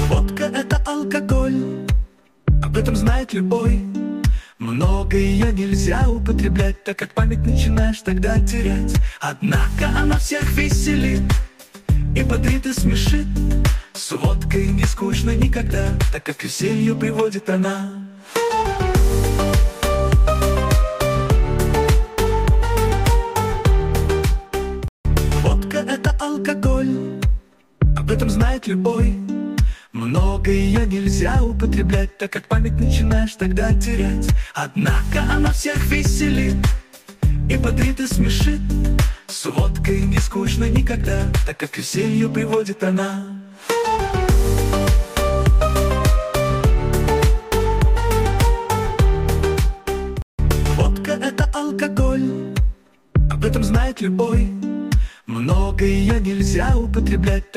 Водка — это алкоголь, об этом знает любой. Многое нельзя употреблять, так как память начинаешь тогда терять. Однако она всех веселит и бодрит и смешит. С водкой не скучно никогда, так как к веселью приводит она. Водка — это алкоголь, об этом знает любой. Многое нельзя употреблять, так как память начинаешь тогда терять. Однако она всех веселит и бодрит и смешит. С водкой не скучно никогда, так как к веселью приводит она. Водка — это алкоголь, об этом знает любой. Многое нельзя употреблять,